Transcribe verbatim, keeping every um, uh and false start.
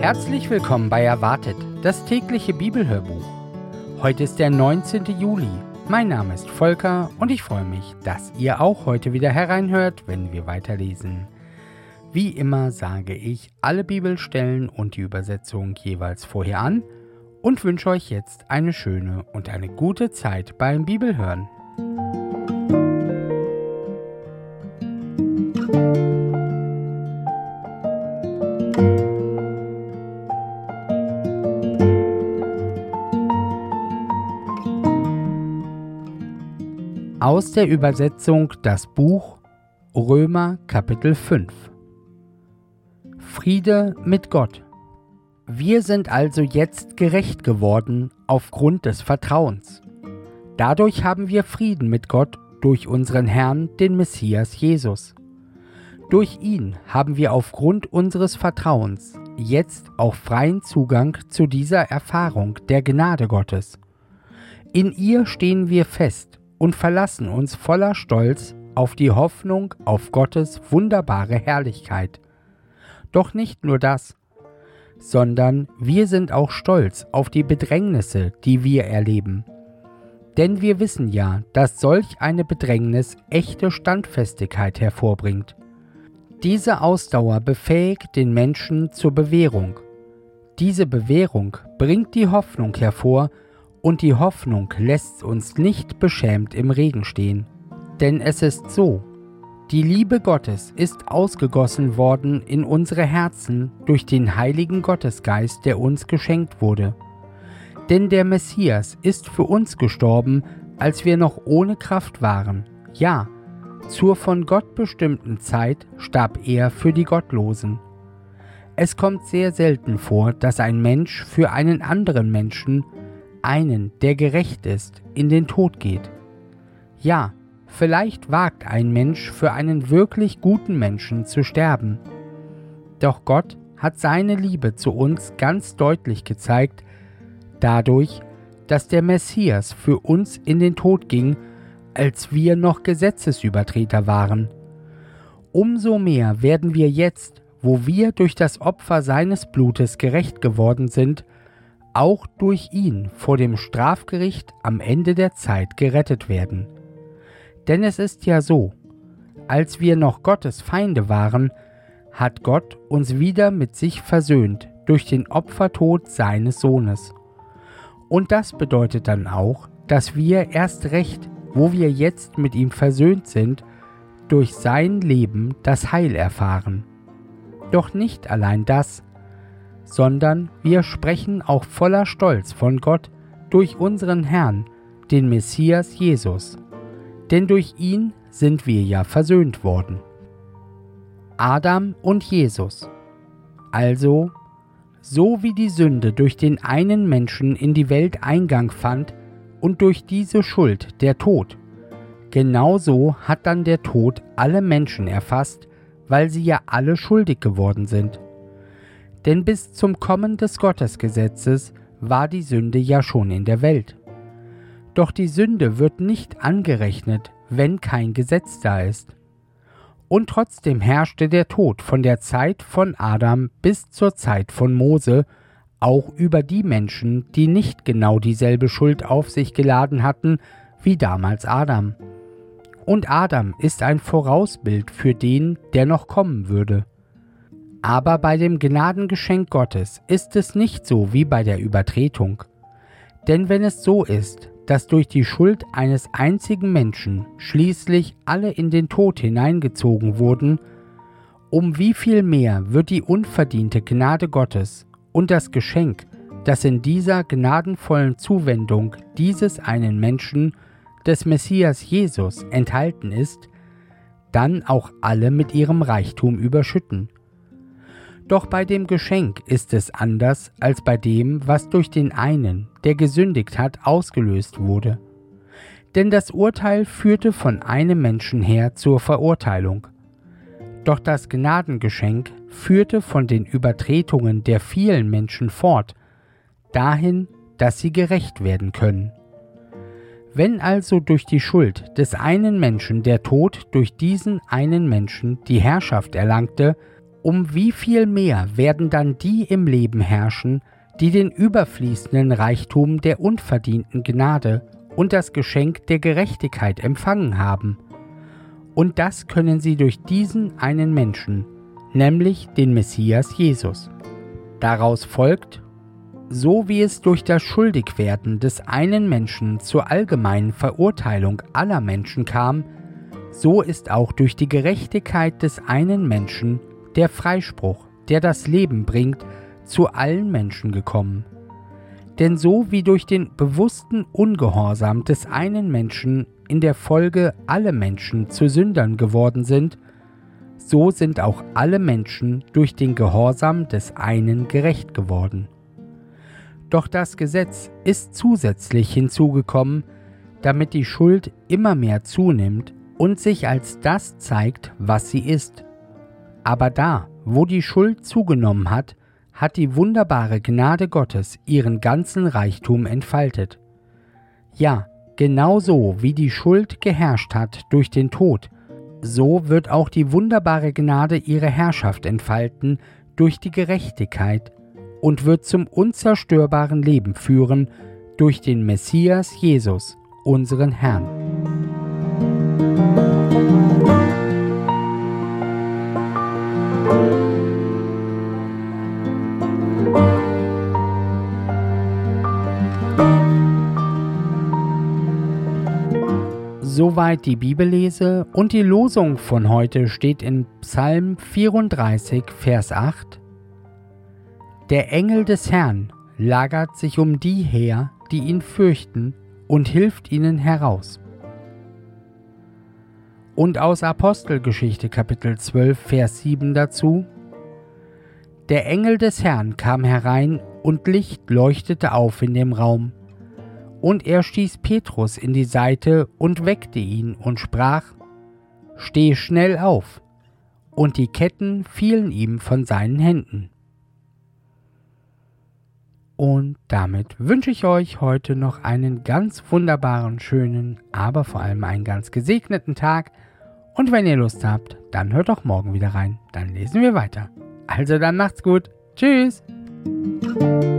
Herzlich willkommen bei Erwartet, das tägliche Bibelhörbuch. Heute ist der neunzehnte Juli. Mein Name ist Volker und ich freue mich, dass ihr auch heute wieder hereinhört, wenn wir weiterlesen. Wie immer sage ich alle Bibelstellen und die Übersetzung jeweils vorher an und wünsche euch jetzt eine schöne und eine gute Zeit beim Bibelhören. Aus der Übersetzung das Buch Römer Kapitel fünf. Friede mit Gott. Wir sind also jetzt gerecht geworden aufgrund des Vertrauens. Dadurch haben wir Frieden mit Gott durch unseren Herrn, den Messias Jesus. Durch ihn haben wir aufgrund unseres Vertrauens jetzt auch freien Zugang zu dieser Erfahrung der Gnade Gottes. In ihr stehen wir fest und verlassen uns voller Stolz auf die Hoffnung auf Gottes wunderbare Herrlichkeit. Doch nicht nur das, sondern wir sind auch stolz auf die Bedrängnisse, die wir erleben. Denn wir wissen ja, dass solch eine Bedrängnis echte Standfestigkeit hervorbringt. Diese Ausdauer befähigt den Menschen zur Bewährung. Diese Bewährung bringt die Hoffnung hervor, und die Hoffnung lässt uns nicht beschämt im Regen stehen. Denn es ist so, die Liebe Gottes ist ausgegossen worden in unsere Herzen durch den heiligen Gottesgeist, der uns geschenkt wurde. Denn der Messias ist für uns gestorben, als wir noch ohne Kraft waren. Ja, zur von Gott bestimmten Zeit starb er für die Gottlosen. Es kommt sehr selten vor, dass ein Mensch für einen anderen Menschen, einen, der gerecht ist, in den Tod geht. Ja, vielleicht wagt ein Mensch für einen wirklich guten Menschen zu sterben. Doch Gott hat seine Liebe zu uns ganz deutlich gezeigt, dadurch, dass der Messias für uns in den Tod ging, als wir noch Gesetzesübertreter waren. Umso mehr werden wir jetzt, wo wir durch das Opfer seines Blutes gerecht geworden sind, auch durch ihn vor dem Strafgericht am Ende der Zeit gerettet werden. Denn es ist ja so, als wir noch Gottes Feinde waren, hat Gott uns wieder mit sich versöhnt durch den Opfertod seines Sohnes. Und das bedeutet dann auch, dass wir erst recht, wo wir jetzt mit ihm versöhnt sind, durch sein Leben das Heil erfahren. Doch nicht allein das, sondern wir sprechen auch voller Stolz von Gott durch unseren Herrn, den Messias Jesus. Denn durch ihn sind wir ja versöhnt worden. Adam und Jesus. Also, so wie die Sünde durch den einen Menschen in die Welt Eingang fand und durch diese Schuld der Tod, genauso hat dann der Tod alle Menschen erfasst, weil sie ja alle schuldig geworden sind. Denn bis zum Kommen des Gottesgesetzes war die Sünde ja schon in der Welt. Doch die Sünde wird nicht angerechnet, wenn kein Gesetz da ist. Und trotzdem herrschte der Tod von der Zeit von Adam bis zur Zeit von Mose auch über die Menschen, die nicht genau dieselbe Schuld auf sich geladen hatten wie damals Adam. Und Adam ist ein Vorausbild für den, der noch kommen würde. Aber bei dem Gnadengeschenk Gottes ist es nicht so wie bei der Übertretung. Denn wenn es so ist, dass durch die Schuld eines einzigen Menschen schließlich alle in den Tod hineingezogen wurden, um wie viel mehr wird die unverdiente Gnade Gottes und das Geschenk, das in dieser gnadenvollen Zuwendung dieses einen Menschen, des Messias Jesus, enthalten ist, dann auch alle mit ihrem Reichtum überschütten. Doch bei dem Geschenk ist es anders als bei dem, was durch den einen, der gesündigt hat, ausgelöst wurde. Denn das Urteil führte von einem Menschen her zur Verurteilung. Doch das Gnadengeschenk führte von den Übertretungen der vielen Menschen fort, dahin, dass sie gerecht werden können. Wenn also durch die Schuld des einen Menschen der Tod durch diesen einen Menschen die Herrschaft erlangte, Um wie viel mehr werden dann die im Leben herrschen, die den überfließenden Reichtum der unverdienten Gnade und das Geschenk der Gerechtigkeit empfangen haben. Und das können sie durch diesen einen Menschen, nämlich den Messias Jesus. Daraus folgt, so wie es durch das Schuldigwerden des einen Menschen zur allgemeinen Verurteilung aller Menschen kam, so ist auch durch die Gerechtigkeit des einen Menschen der Freispruch, der das Leben bringt, zu allen Menschen gekommen. Denn so wie durch den bewussten Ungehorsam des einen Menschen in der Folge alle Menschen zu Sündern geworden sind, so sind auch alle Menschen durch den Gehorsam des einen gerecht geworden. Doch das Gesetz ist zusätzlich hinzugekommen, damit die Schuld immer mehr zunimmt und sich als das zeigt, was sie ist. Aber da, wo die Schuld zugenommen hat, hat die wunderbare Gnade Gottes ihren ganzen Reichtum entfaltet. Ja, genauso wie die Schuld geherrscht hat durch den Tod, so wird auch die wunderbare Gnade ihre Herrschaft entfalten durch die Gerechtigkeit und wird zum unzerstörbaren Leben führen durch den Messias Jesus, unseren Herrn. Soweit die Bibellese und die Losung von heute steht in Psalm vierunddreißig, Vers acht. Der Engel des Herrn lagert sich um die her, die ihn fürchten, und hilft ihnen heraus. Und aus Apostelgeschichte Kapitel zwölf, Vers sieben dazu: Der Engel des Herrn kam herein und Licht leuchtete auf in dem Raum. Und er stieß Petrus in die Seite und weckte ihn und sprach: Steh schnell auf! Und die Ketten fielen ihm von seinen Händen. Und damit wünsche ich euch heute noch einen ganz wunderbaren, schönen, aber vor allem einen ganz gesegneten Tag. Und wenn ihr Lust habt, dann hört doch morgen wieder rein. Dann lesen wir weiter. Also dann macht's gut. Tschüss!